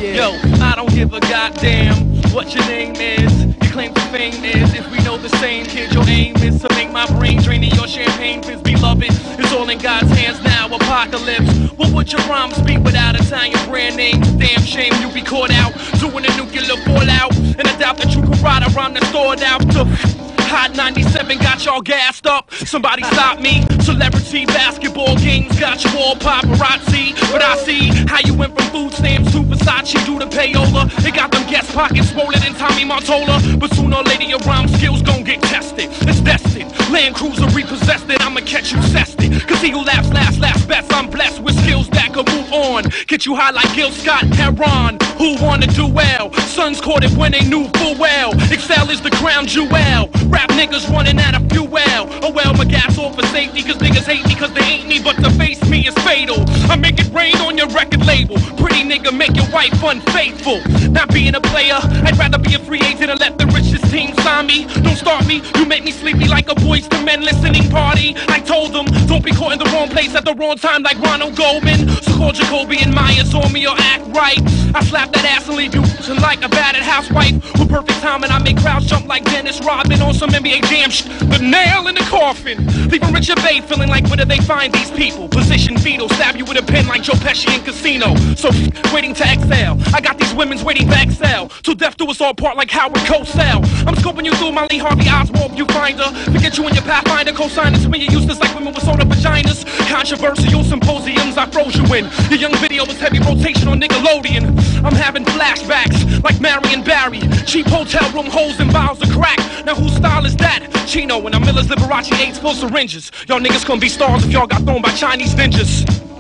Yo, I don't give a goddamn what your name is, your claim to fame is. If we know the same, kid, your aim is to make my brain drain in your champagne fizz. Beloved, it's all in God's hands now, apocalypse. What would your rhymes be without Italian brand names? Damn shame you be caught out doing a nuclear fallout. And I doubt that you could write a rhyme that's thawed out to Hot 97 got y'all gassed up. Somebody stop me. Celebrity basketball games got you all paparazzi. But I see how you went from food stamps to Versace to the payola. It got them guest pockets swollen in Tommy Martola. But sooner or later your rhyme skills gon' get tested. It's destined. Land Cruiser repossessed it. I'ma catch you cested. Cause he who laughs last best. I'm blessed with skills that can move on. Get you high like Gil Scott Heron. Who wanna do well? Sons caught it when they knew full well. Excel is the crown jewel. Rap niggas running out of fuel. Oh well, my gas off for safety. Cause niggas hate me cause they ain't me. But to face me is fatal. I make it rain on your record label. Pretty nigga make your wife unfaithful. Not being a player, I'd rather be a free agent and let the richest team sign me. Don't start me, you make me sleepy like a Boyz II Men listening party. I told them, don't be caught in the wrong place at the wrong time like Ronald Goldman. So call Jacoby and Myers on me or act right. I slap that ass and leave you like a battered housewife. With perfect timing, I make crowds jump like Dennis Rodman on some NBA Jam shit. The nail in the coffin. Leaving Richard Bay feeling like where do they find these people? Position fetal, stab you with a pen like Joe Pesci in Casino. So waiting to exhale. I got these women's waiting to exhale. Till death do us all part like Howard Cosell. I'm scoping you through my Lee Harvey Oswald viewfinder. Forget you and your Pathfinder co-signers when you're useless like women with soda vaginas. Controversial symposiums I froze you in. Your young video was heavy rotation on Nickelodeon. I'm having flashbacks like Marion Barry. Cheap hotel room holes and vials of crack. Now whose style is that? Chino and I'm Miller's Liberace 8 full syringes. Y'all niggas gonna be stars if y'all got thrown by Chinese ninjas.